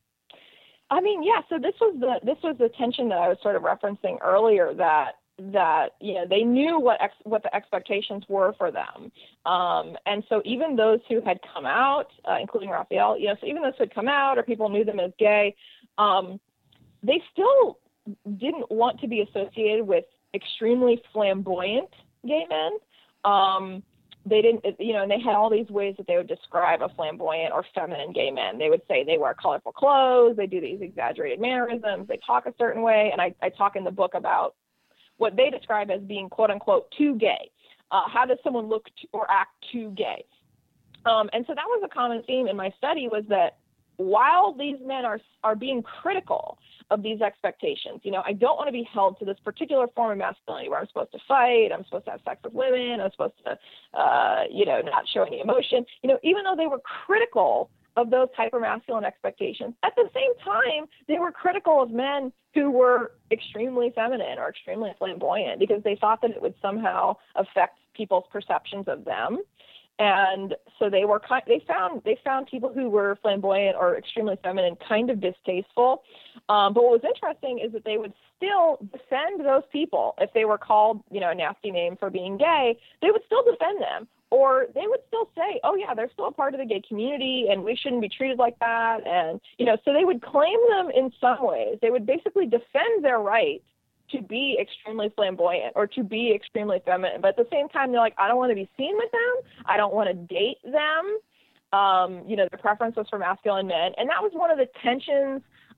I mean, yeah. So this was the this was the tension that I was sort of referencing earlier. That that you know they knew what ex- what the expectations were for them, um, and so even those who had come out, uh, including Raphael, you know, so even those who had come out or people knew them as gay, um, they still didn't want to be associated with extremely flamboyant gay men. Um, they didn't, you know, and they had all these ways that they would describe a flamboyant or feminine gay man. They would say they wear colorful clothes, they do these exaggerated mannerisms, they talk a certain way, and I, I talk in the book about what they describe as being quote unquote too gay. Uh, how does someone look to, or act too gay? Um, and so that was a common theme in my study, was that while these men are are being critical of these expectations, you know, I don't want to be held to this particular form of masculinity where I'm supposed to fight, I'm supposed to have sex with women, I'm supposed to, uh, you know, not show any emotion. You know, even though they were critical of those hypermasculine expectations, at the same time, they were critical of men who were extremely feminine or extremely flamboyant, because they thought that it would somehow affect people's perceptions of them. And so they were kind, they found they found people who were flamboyant or extremely feminine kind of distasteful. Um, but what was interesting is that they would still defend those people if they were called, you know, a nasty name for being gay. They would still defend them. Or they would still say, oh, yeah, they're still a part of the gay community and we shouldn't be treated like that. And, you know, so they would claim them in some ways. They would basically defend their right to be extremely flamboyant or to be extremely feminine. But at the same time, they're like, I don't want to be seen with them. I don't want to date them. Um, you know, their preference was for masculine men. And that was one of the tensions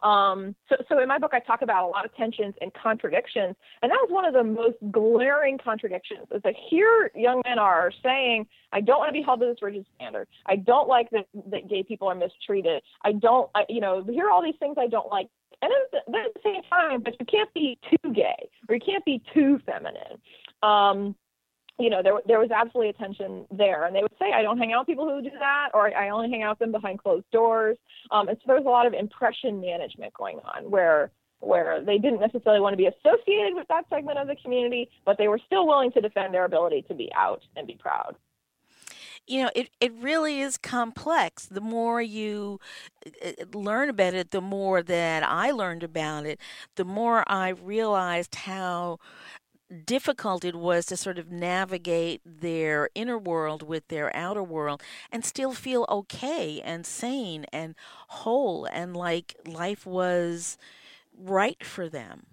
Um, so, so in my book, I talk about a lot of tensions and contradictions, and that was one of the most glaring contradictions. Is that here young men are saying, "I don't want to be held to this rigid standard. I don't like that that gay people are mistreated. I don't, I, you know, here are all these things I don't like." And then at the same time, but you can't be too gay or you can't be too feminine. Um, you know, there there was absolutely a tension there. And they would say, I don't hang out with people who do that, or I only hang out with them behind closed doors. Um, and so there was a lot of impression management going on where where they didn't necessarily want to be associated with that segment of the community, but they were still willing to defend their ability to be out and be proud. You know, it, it really is complex. The more you uh, learn about it, the more that I learned about it, the more I realized how difficult it was to sort of navigate their inner world with their outer world and still feel okay and sane and whole and like life was right for them.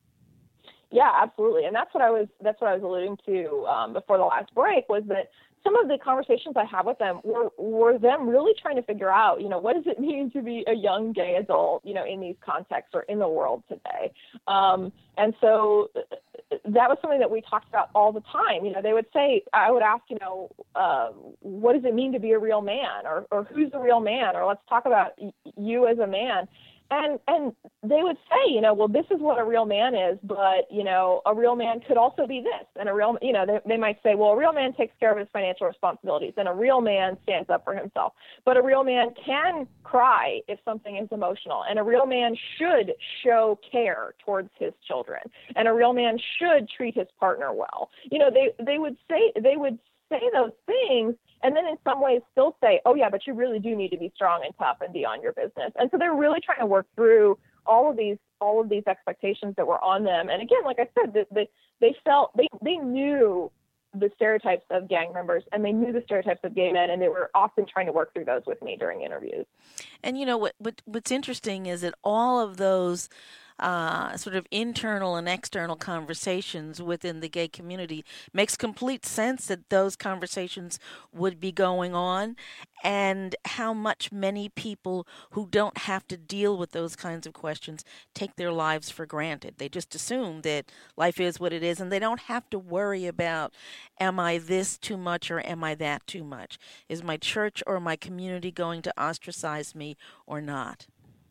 Yeah, absolutely. And that's what I was that's what I was alluding to um, before the last break, was that some of the conversations I have with them were, were them really trying to figure out, you know, what does it mean to be a young gay adult, you know, in these contexts or in the world today. Um, and so that was something that we talked about all the time. You know, they would say, I would ask, you know, uh, what does it mean to be a real man, or, or who's a real man, or let's talk about y- you as a man. And and they would say, you know, well, this is what a real man is, but, you know, a real man could also be this. And a real, you know, they, they might say, well, a real man takes care of his financial responsibilities, and a real man stands up for himself. But a real man can cry if something is emotional, and a real man should show care towards his children, and a real man should treat his partner well. You know, they, they would say, they would say those things, and then in some ways still say, oh, yeah, but you really do need to be strong and tough and be on your business. And so they're really trying to work through all of these all of these expectations that were on them. And again, like I said, they, they felt they, they knew the stereotypes of gang members, and they knew the stereotypes of gay men, and they were often trying to work through those with me during interviews. And, you know, what, what what's interesting is that all of those uh, sort of internal and external conversations within the gay community makes complete sense that those conversations would be going on, and how much many people who don't have to deal with those kinds of questions take their lives for granted. They just assume that life is what it is, and they don't have to worry about, am I this too much or am I that too much? Is my church or my community going to ostracize me or not?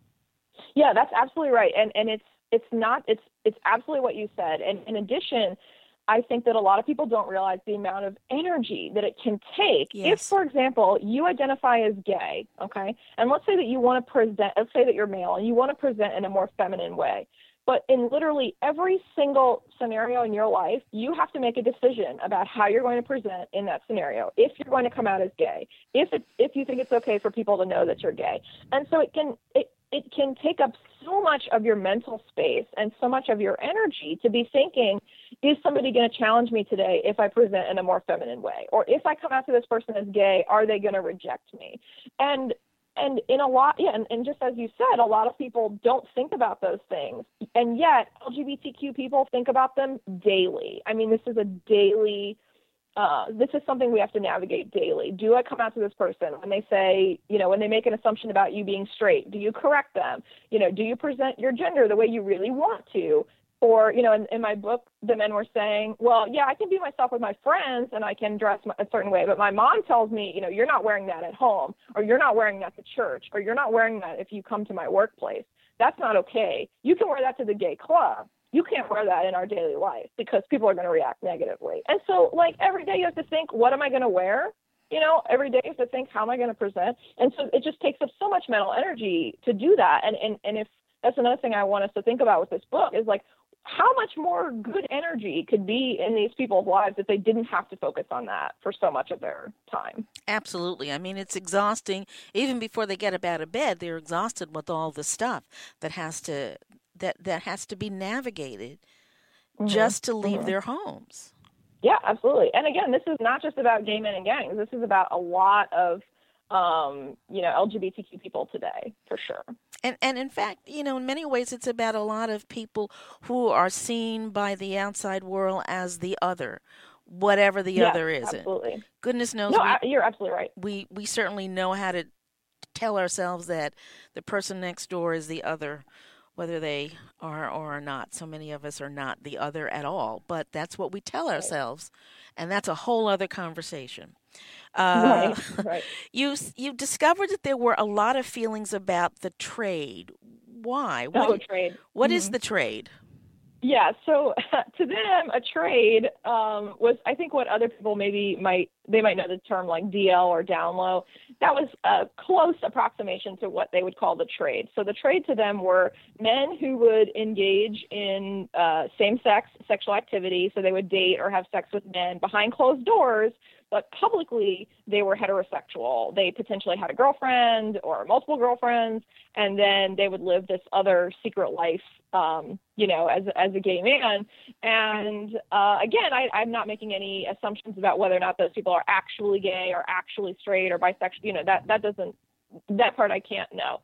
Yeah, that's absolutely right. And and it's it's not it's it's absolutely what you said. And in addition, I think that a lot of people don't realize the amount of energy that it can take. Yes. If, for example, you identify as gay, okay, and let's say that you want to present, let's say that you're male and you want to present in a more feminine way. But in literally every single scenario in your life, you have to make a decision about how you're going to present in that scenario. If you're going to come out as gay, if it's, if you think it's okay for people to know that you're gay, and so it can it it can take up so much of your mental space and so much of your energy to be thinking, is somebody going to challenge me today if I present in a more feminine way, or if I come out to this person as gay, are they going to reject me? And And in a lot, yeah, and, and just as you said, a lot of people don't think about those things. And yet L G B T Q people think about them daily. I mean, this is a daily, uh, this is something we have to navigate daily. Do I come out to this person when they say, you know, when they make an assumption about you being straight? Do you correct them? You know, do you present your gender the way you really want to? Or, you know, in, in my book, the men were saying, well, yeah, I can be myself with my friends and I can dress a certain way, but my mom tells me, you know, you're not wearing that at home, or you're not wearing that to church, or you're not wearing that if you come to my workplace. That's not okay. You can wear that to the gay club. You can't wear that in our daily life because people are going to react negatively. And so, like, every day you have to think, what am I going to wear? You know, every day you have to think, how am I going to present? And so it just takes up so much mental energy to do that. And, and, and if that's another thing I want us to think about with this book is, like, how much more good energy could be in these people's lives if they didn't have to focus on that for so much of their time? Absolutely. I mean, it's exhausting. Even before they get up out of bed, they're exhausted with all the stuff that has to that, that has to be navigated mm-hmm. just to leave mm-hmm. their homes. Yeah, absolutely. And again, this is not just about gay men and gangs. This is about a lot of um, you know, L G B T Q people today, for sure. And and in fact, you know, in many ways, it's about a lot of people who are seen by the outside world as the other, whatever the yes, other is. Absolutely. Goodness knows. No, we, I, you're absolutely right. We we certainly know how to tell ourselves that the person next door is the other, whether they are or are not. So many of us are not the other at all, but that's what we tell ourselves, and that's a whole other conversation. Uh, Right, right. you you discovered that there were a lot of feelings about the trade. Why? What Oh, i- trade. what is Mhm. the trade? Yeah, so to them, a trade um, was, I think, what other people maybe might they might know the term like D L or down low. That was a close approximation to what they would call the trade. So the trade to them were men who would engage in uh, same-sex sexual activity. So they would date or have sex with men behind closed doors, but publicly they were heterosexual. They potentially had a girlfriend or multiple girlfriends, and then they would live this other secret life, um, you know, as as a gay man. And uh, again, I, I'm not making any assumptions about whether or not those people are actually gay or actually straight or bisexual. You know, that that doesn't that part I can't know.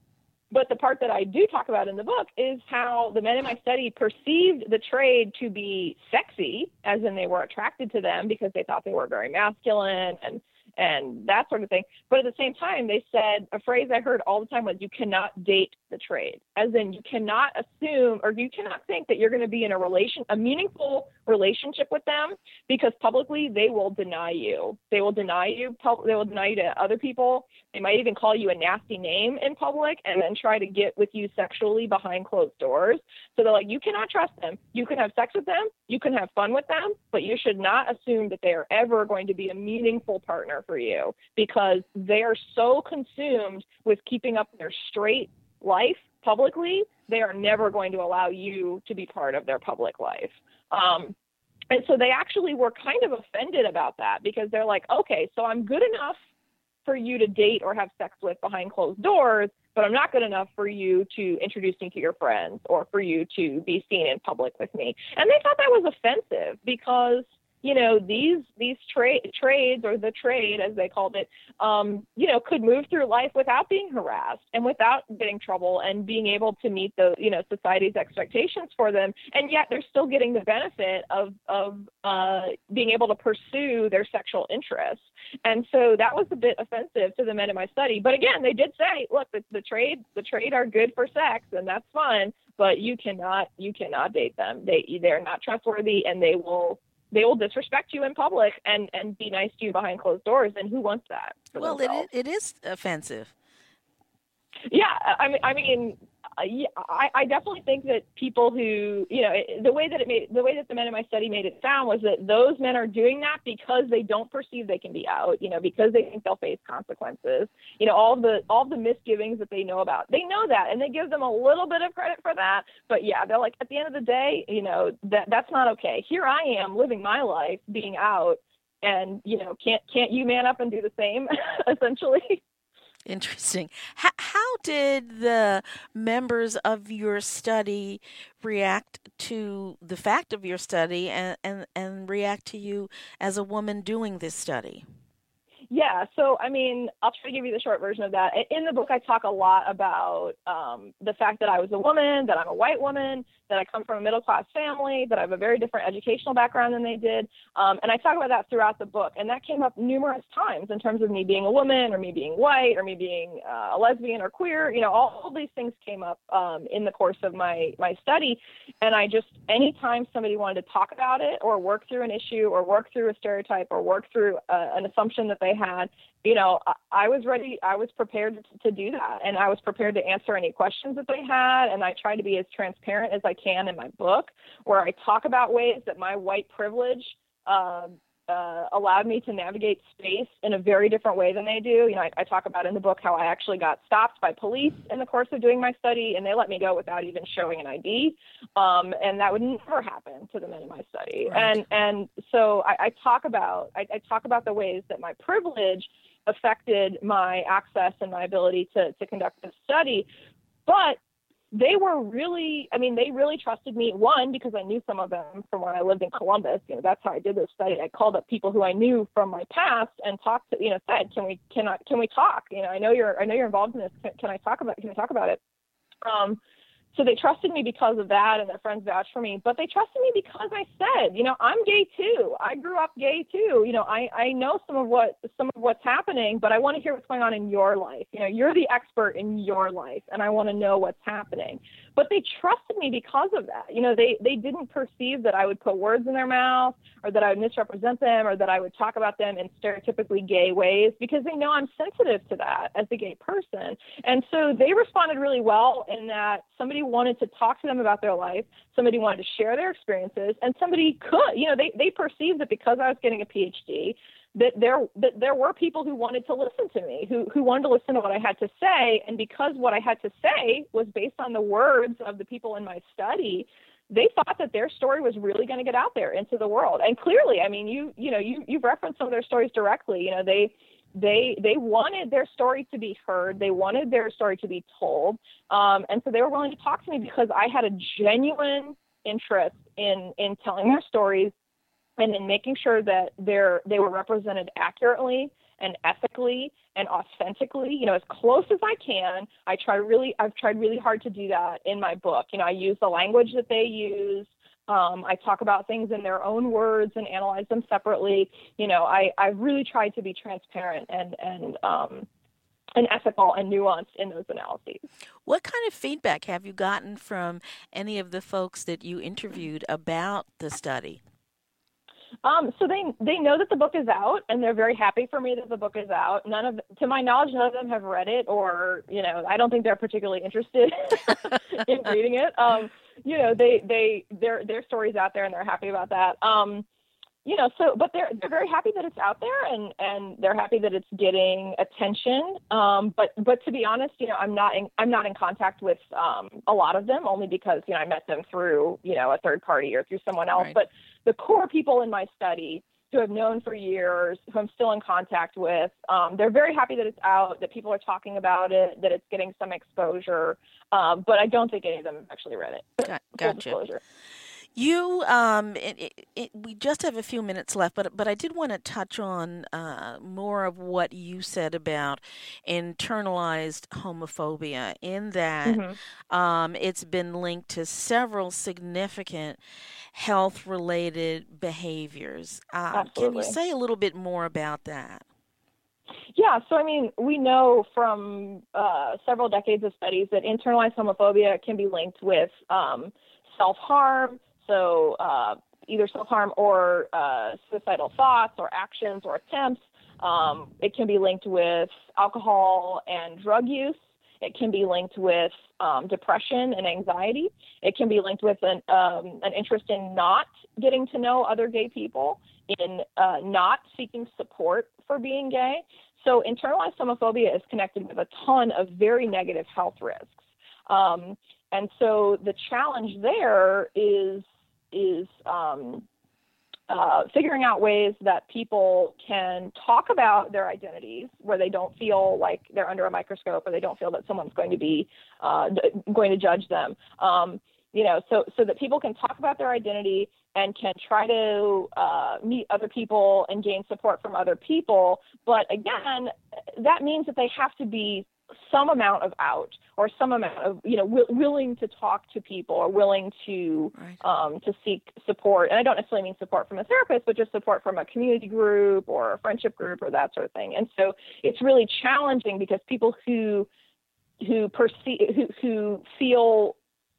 But the part that I do talk about in the book is how the men in my study perceived the trade to be sexy, as in they were attracted to them because they thought they were very masculine and and that sort of thing. But at the same time, they said a phrase I heard all the time was, you cannot date the trade, as in you cannot assume or you cannot think that you're going to be in a relation, a meaningful relationship with them, because publicly they will deny you. They will deny you. They will deny you to other people. They might even call you a nasty name in public and then try to get with you sexually behind closed doors. So they're like, you cannot trust them. You can have sex with them. You can have fun with them, but you should not assume that they are ever going to be a meaningful partner for you, because they are so consumed with keeping up their straight life publicly, they are never going to allow you to be part of their public life. Um, and so they actually were kind of offended about that, because they're like, okay, so I'm good enough for you to date or have sex with behind closed doors, but I'm not good enough for you to introduce me to your friends or for you to be seen in public with me. And they thought that was offensive because, you know, these these tra- trades, or the trade as they called it, um, you know, could move through life without being harassed and without getting trouble and being able to meet the, you know, society's expectations for them. And yet they're still getting the benefit of, of uh, being able to pursue their sexual interests. And so that was a bit offensive to the men in my study. But again, they did say, look, the, the trade, the trade are good for sex, and that's fun, but you cannot, you cannot date them. They, they're not trustworthy, and they will, they will disrespect you in public and, and be nice to you behind closed doors. And who wants that for Well, it themselves? i- it is offensive. Yeah, I mean, I mean, uh, yeah, I, I definitely think that people who, you know, it, the way that it made, the way that the men in my study made it sound was that those men are doing that because they don't perceive they can be out, you know, because they think they'll face consequences, you know, all the, all the misgivings that they know about. They know that, and they give them a little bit of credit for that. But yeah, they're like, at the end of the day, you know, that that's not okay. Here I am living my life being out, and, you know, can't, can't you man up and do the same, essentially? Interesting. How, how did the members of your study react to the fact of your study and, and, and react to you as a woman doing this study? Yeah, so I mean, I'll try to give you the short version of that. In the book, I talk a lot about um, the fact that I was a woman, that I'm a white woman, that I come from a middle-class family, that I have a very different educational background than they did. Um, and I talk about that throughout the book. And that came up numerous times in terms of me being a woman, or me being white, or me being uh, a lesbian or queer. You know, all, all these things came up um, in the course of my, my study. And I just, anytime somebody wanted to talk about it or work through an issue or work through a stereotype or work through uh, an assumption that they had, you know, I, I was ready. I was prepared to, to do that. And I was prepared to answer any questions that they had. And I try to be as transparent as I can in my book, where I talk about ways that my white privilege uh, uh, allowed me to navigate space in a very different way than they do. You know, I, I talk about in the book how I actually got stopped by police in the course of doing my study, and they let me go without even showing an I D. Um, and that would never happen to the men in my study. Right. And and so I, I talk about I, I talk about the ways that my privilege affected my access and my ability to to conduct this study. But they were really, I mean, they really trusted me, one, because I knew some of them from when I lived in Columbus. You know, that's how I did this study. I called up people who I knew from my past and talked to, you know, said, can we, can I, can we talk? You know, I know you're, I know you're involved in this. Can, can I talk about, can I talk about it? Um, so they trusted me because of that, and their friends vouched for me. But they trusted me because I said, you know, I'm gay too. I grew up gay too. You know, I, I know some of what some of what's happening, but I want to hear what's going on in your life. You know, you're the expert in your life, and I want to know what's happening. But they trusted me because of that. You know, they they didn't perceive that I would put words in their mouth, or that I would misrepresent them, or that I would talk about them in stereotypically gay ways, because they know I'm sensitive to that as a gay person. And so they responded really well in that somebody wanted to talk to them about their life, somebody wanted to share their experiences, and somebody could, you know, they, they perceived that because I was getting a P H D, that there that there were people who wanted to listen to me, who who wanted to listen to what I had to say. And because what I had to say was based on the words of the people in my study, they thought that their story was really going to get out there into the world. And clearly, I mean, you you know, you you've referenced some of their stories directly. You know, they they they wanted their story to be heard. They wanted their story to be told. Um, and so they were willing to talk to me because I had a genuine interest in in telling their stories, and in making sure that they're, they were represented accurately and ethically and authentically, you know, as close as I can. I try really, I've tried really hard to do that in my book. You know, I use the language that they use. Um, I talk about things in their own words and analyze them separately. You know, I, I've really tried to be transparent and, and, um, and ethical and nuanced in those analyses. What kind of feedback have you gotten from any of the folks that you interviewed about the study? Um, so they they know that the book is out, and they're very happy for me that the book is out. None of, to my knowledge, none of them have read it, or, you know, I don't think they're particularly interested in reading it. Um, you know, they they their their story's out there, and they're happy about that. Um, you know, so but they're they're very happy that it's out there, and, and they're happy that it's getting attention. Um, but but to be honest, you know, I'm not in, I'm not in contact with um, a lot of them, only because, you know, I met them through, you know, a third party or through someone else. Right. But the core people in my study who I've known for years, who I'm still in contact with, um, they're very happy that it's out, that people are talking about it, that it's getting some exposure. Um, but I don't think any of them have actually read it. Got, Full gotcha. disclosure. You, um, it, it, it, we just have a few minutes left, but but I did want to touch on uh, more of what you said about internalized homophobia, in that Mm-hmm. um, it's been linked to several significant health-related behaviors. Um, can you Absolutely. say a little bit more about that? Yeah, so I mean, we know from uh, several decades of studies that internalized homophobia can be linked with um, self-harm, so uh, either self-harm or uh, suicidal thoughts or actions or attempts. Um, it can be linked with alcohol and drug use. It can be linked with um, depression and anxiety. It can be linked with an, um, an interest in not getting to know other gay people, in uh, not seeking support for being gay. So internalized homophobia is connected with a ton of very negative health risks. Um, and so the challenge there is, is um, uh, figuring out ways that people can talk about their identities where they don't feel like they're under a microscope, or they don't feel that someone's going to be uh, going to judge them. Um, you know, so so that people can talk about their identity and can try to uh, meet other people and gain support from other people. But again, that means that they have to be some amount of out, or some amount of, you know, w- willing to talk to people, or willing to Right. um, to seek support. And I don't necessarily mean support from a therapist, but just support from a community group or a friendship group or that sort of thing. And so it's really challenging, because people who who perceive who, who feel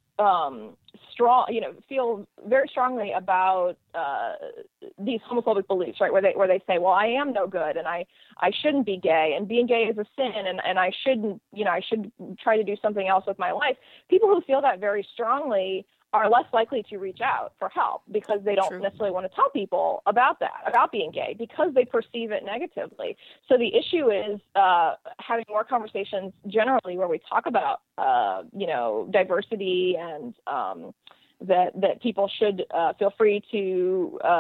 um, strong, you know, feel very strongly about uh, these homophobic beliefs, right? Where they where they say, well, I am no good, and I, I shouldn't be gay, and being gay is a sin, and, and I shouldn't, you know, I should try to do something else with my life. People who feel that very strongly are less likely to reach out for help, because they don't True. necessarily want to tell people about that, about being gay, because they perceive it negatively. So the issue is uh, having more conversations generally where we talk about, uh, you know, diversity, and um, that that people should uh, feel free to uh,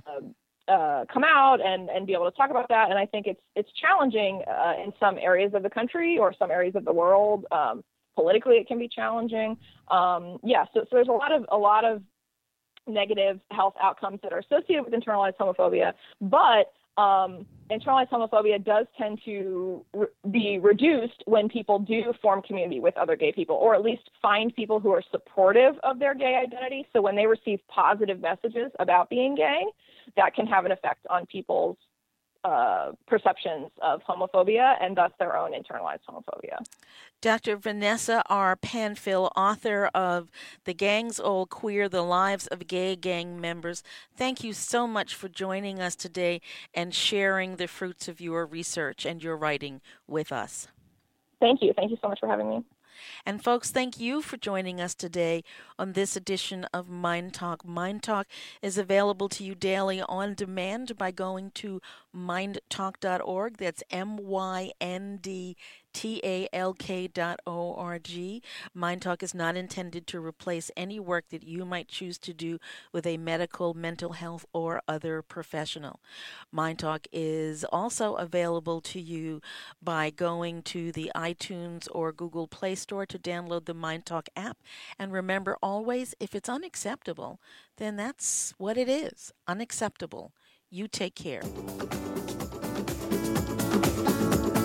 uh, come out and, and be able to talk about that. And I think it's it's challenging uh, in some areas of the country or some areas of the world. Um, Politically, it can be challenging. Um, yeah, so, so there's a lot of a lot of negative health outcomes that are associated with internalized homophobia, but um, internalized homophobia does tend to re- be reduced when people do form community with other gay people, or at least find people who are supportive of their gay identity. So when they receive positive messages about being gay, that can have an effect on people's uh, perceptions of homophobia and thus their own internalized homophobia. Doctor Vanessa R. Panfil, author of The Gangs All Queer, The Lives of Gay Gang Members, thank you so much for joining us today and sharing the fruits of your research and your writing with us. Thank you. Thank you so much for having me. And folks, thank you for joining us today on this edition of Mind Talk. Mind Talk is available to you daily on demand by going to mind talk dot org. That's M Y N D T A L K dot O R G. Mind Talk is not intended to replace any work that you might choose to do with a medical, mental health, or other professional. Mind Talk is also available to you by going to the iTunes or Google Play Store to download the Mind Talk app. And remember always, if it's unacceptable, then that's what it is, unacceptable. You take care.